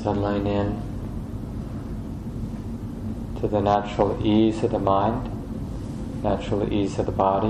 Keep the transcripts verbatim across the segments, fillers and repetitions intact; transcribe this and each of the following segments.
settling in to the natural ease of the mind, natural ease of the body.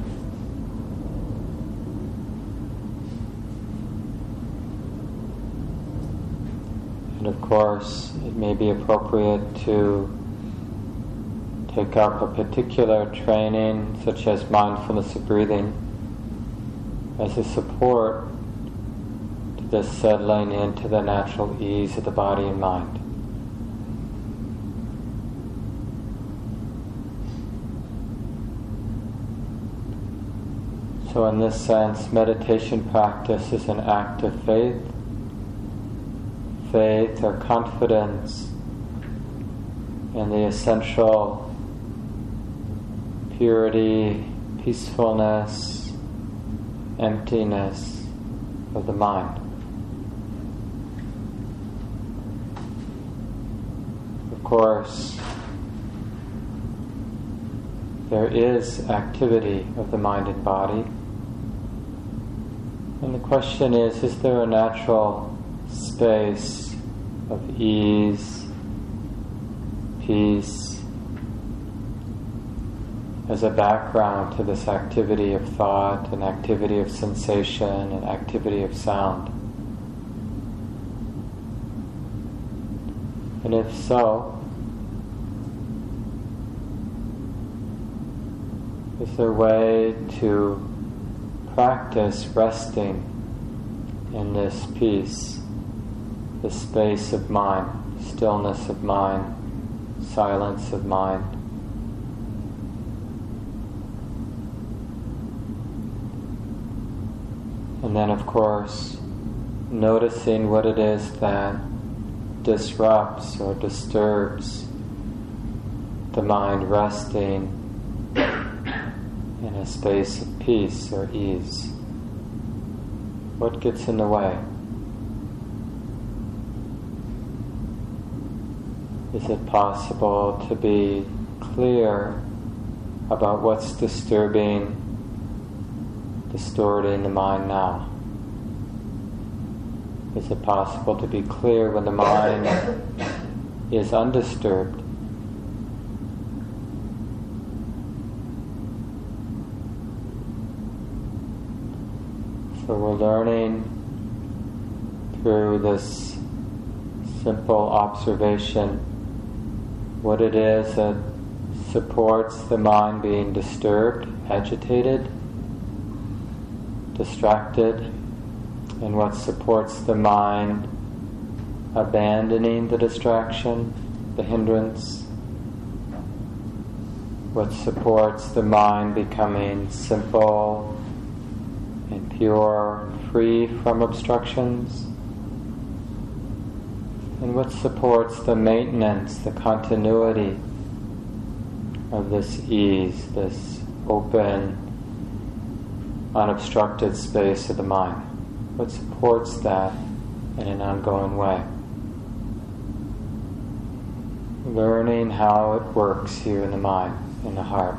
And of course, it may be appropriate to take up a particular training, such as mindfulness of breathing, as a support to this settling into the natural ease of the body and mind. So in this sense, meditation practice is an act of faith, faith or confidence in the essential purity, peacefulness, emptiness of the mind. Of course, there is activity of the mind and body. And the question is, is there a natural space of ease, peace, as a background to this activity of thought and activity of sensation and activity of sound? And if so, is there a way to practice resting in this peace, this space of mind, stillness of mind, silence of mind? And then, of course, noticing what it is that disrupts or disturbs the mind resting in a space of peace or ease. What gets in the way? Is it possible to be clear about what's disturbing, distorting the mind now? Is it possible to be clear when the mind is undisturbed? So we're learning through this simple observation what it is that supports the mind being disturbed, agitated, distracted, and what supports the mind abandoning the distraction, the hindrance, what supports the mind becoming simple and pure, free from obstructions, and what supports the maintenance, the continuity of this ease, this open, unobstructed space of the mind. What supports that in an ongoing way? Learning how it works here in the mind, in the heart.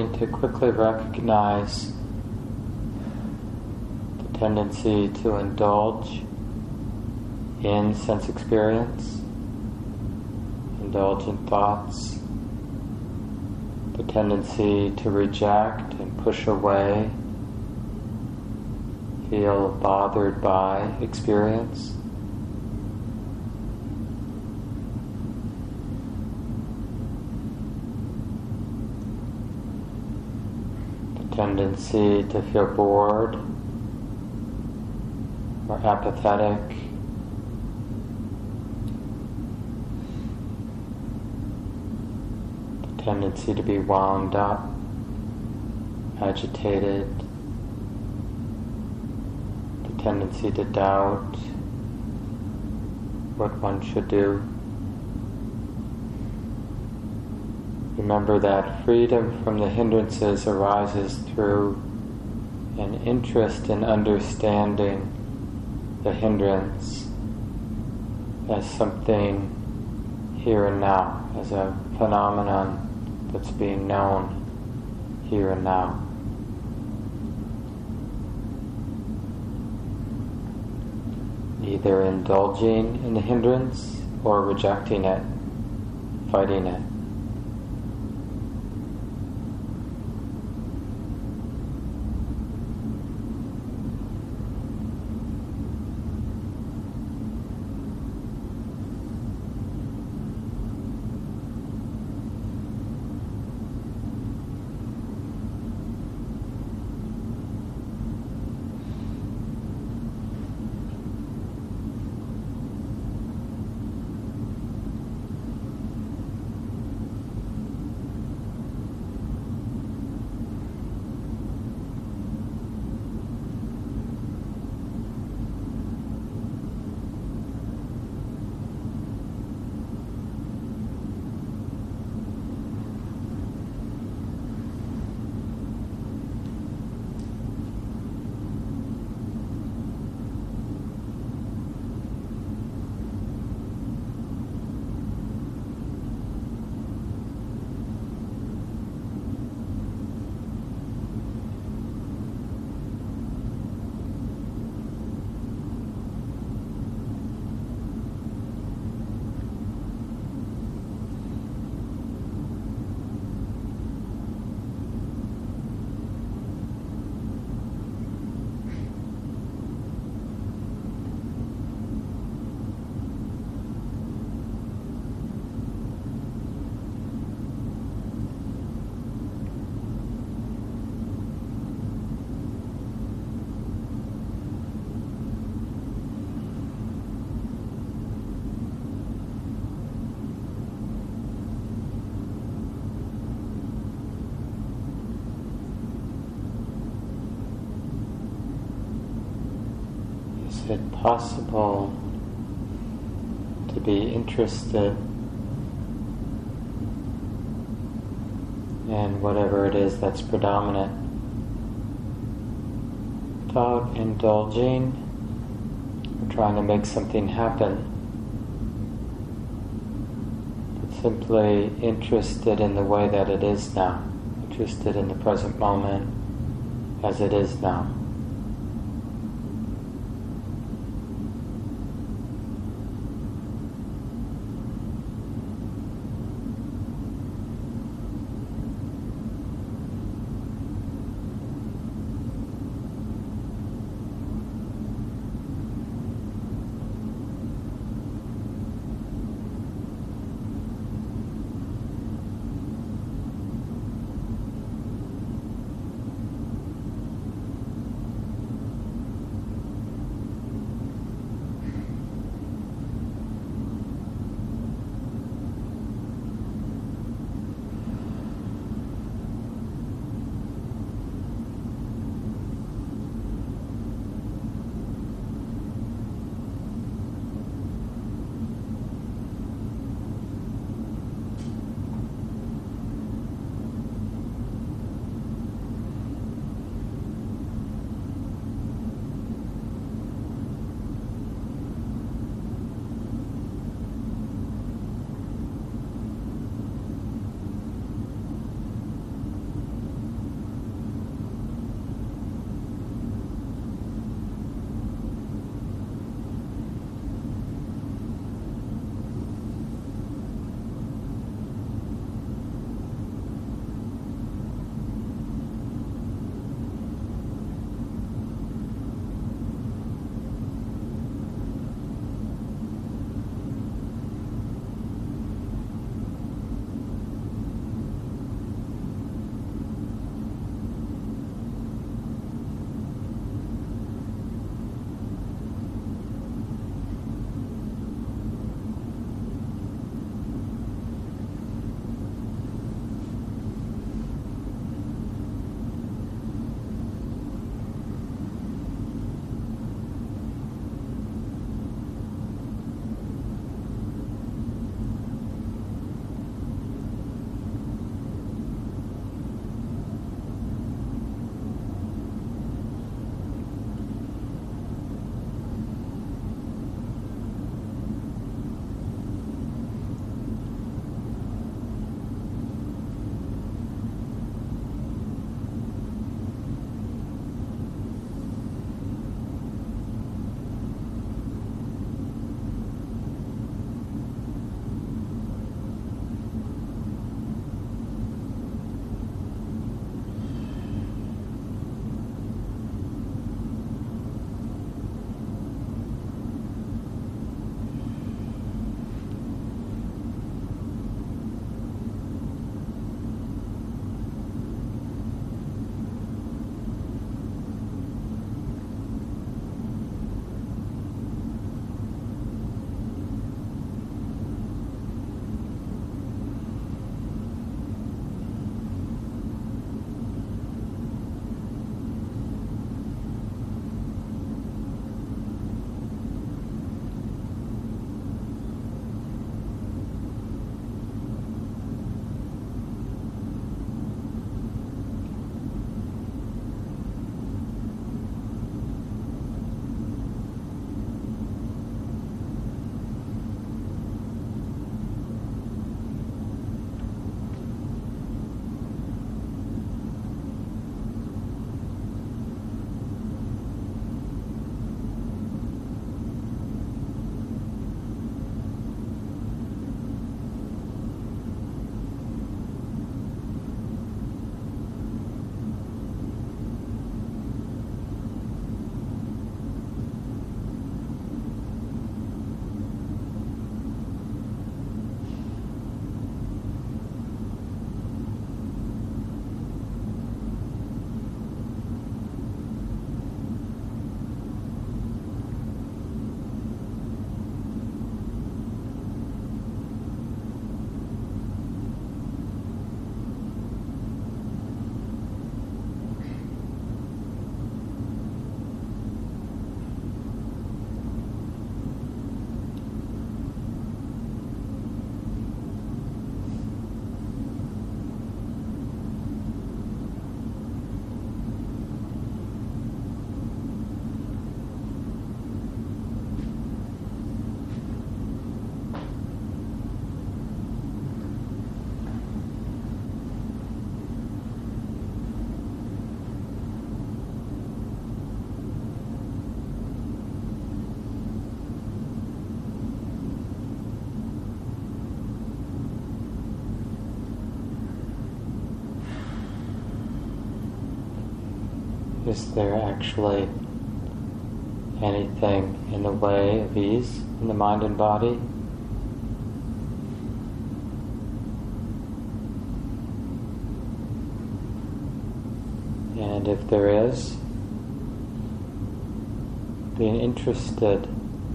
beginning to quickly recognize the tendency to indulge in sense experience, indulge in thoughts, the tendency to reject and push away, feel bothered by experience. The tendency to feel bored or apathetic. Tendency to be wound up, agitated, the tendency to doubt what one should do. Remember that freedom from the hindrances arises through an interest in understanding the hindrance as something here and now, as a phenomenon that's being known here and now. Either indulging in the hindrance or rejecting it, fighting it. Is it possible to be interested in whatever it is that's predominant without indulging or trying to make something happen, but simply interested in the way that it is now, interested in the present moment as it is now? is there actually anything in the way of ease in the mind and body? And if there is, being interested,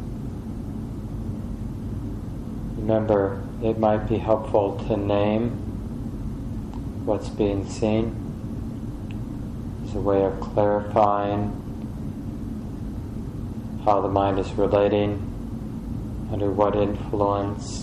remember, it might be helpful to name what's being seen as a way of clarifying how the mind is relating, under what influence.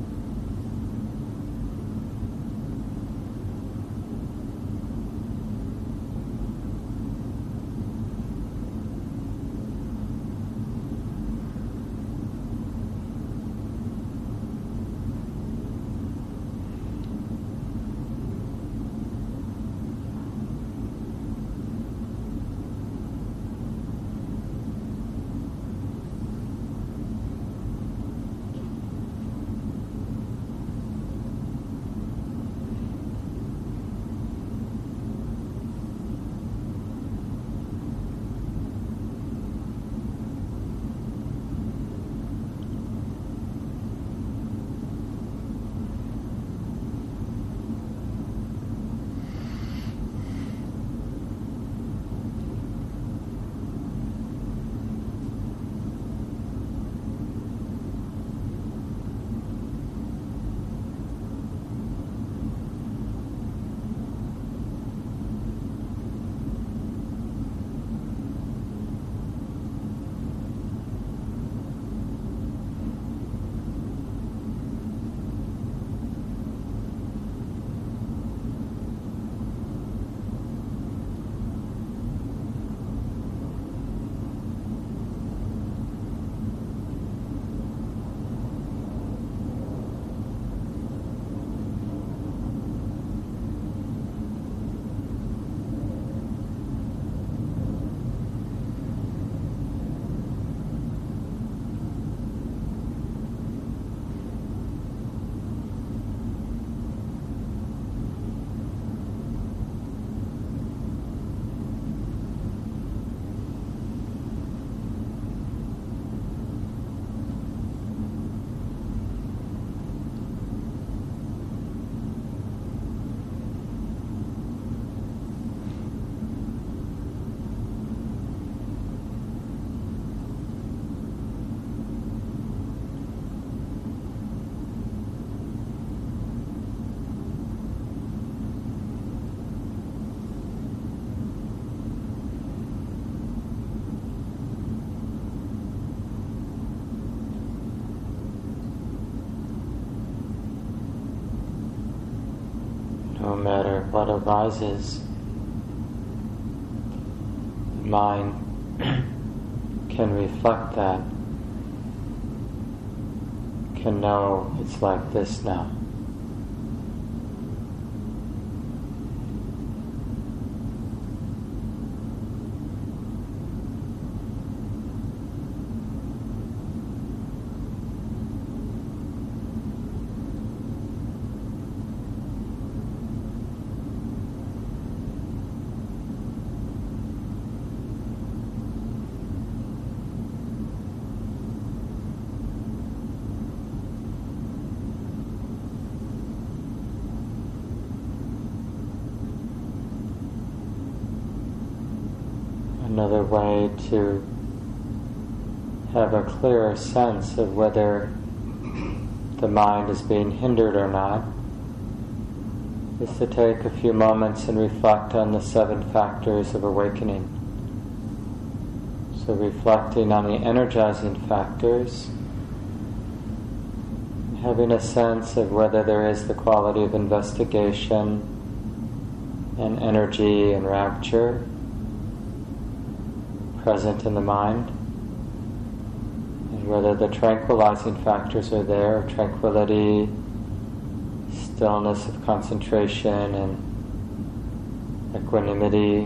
No matter what arises, the mind can reflect that, can know it's like this now. Another way to have a clearer sense of whether the mind is being hindered or not is to take a few moments and reflect on the seven factors of awakening. So reflecting on the energizing factors, having a sense of whether there is the quality of investigation and energy and rapture present in the mind, and whether the tranquilizing factors are there, tranquility, stillness of concentration, and equanimity.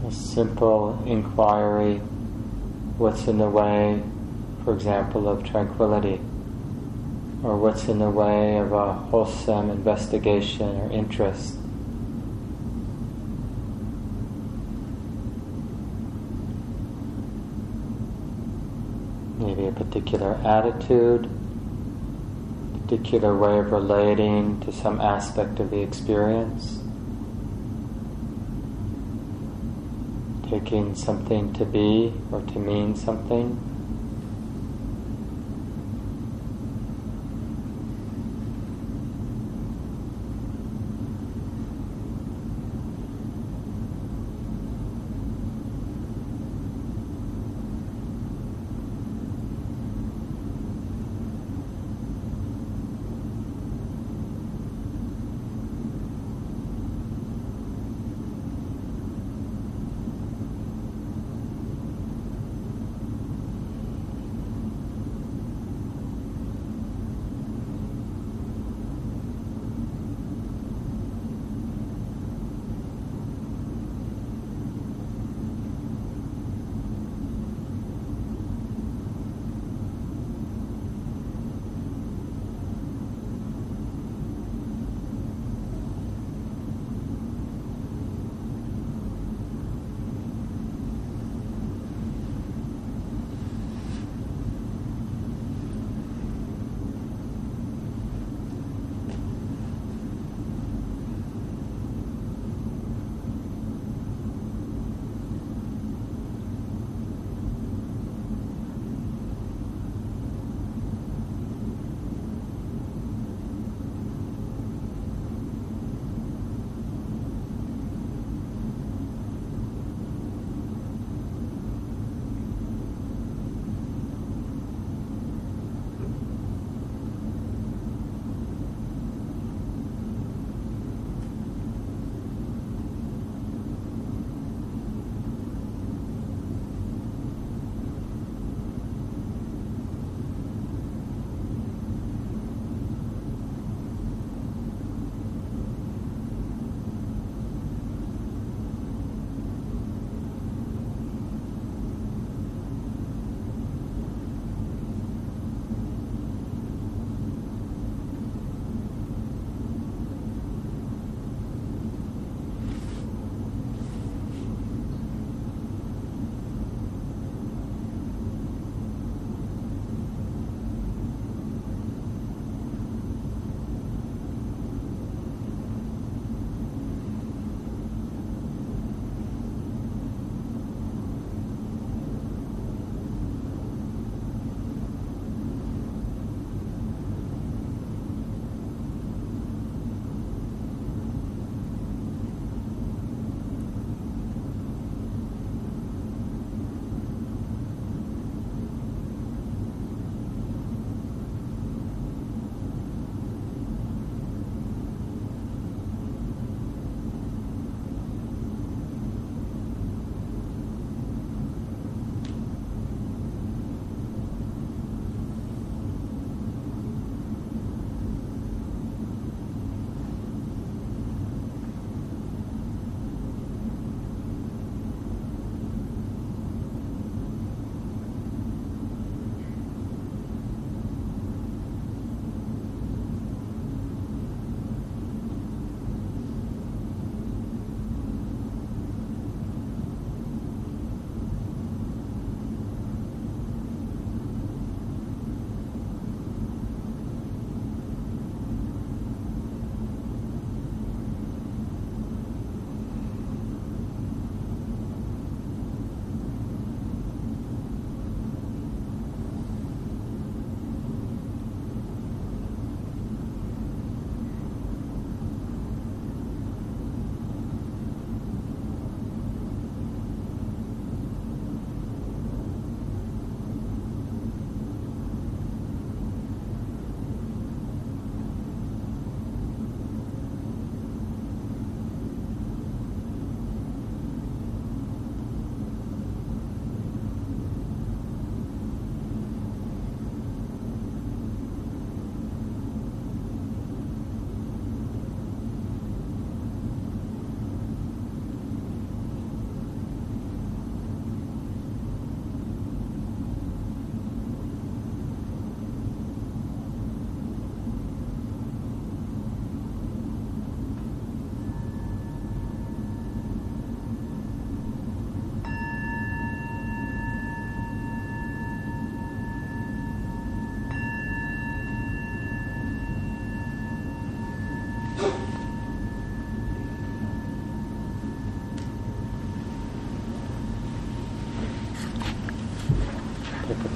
a simple inquiry, what's in the way, for example, of tranquility, or what's in the way of a wholesome investigation or interest. Maybe a particular attitude, particular way of relating to some aspect of the experience, taking something to be or to mean something.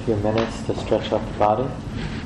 few minutes to stretch out the body.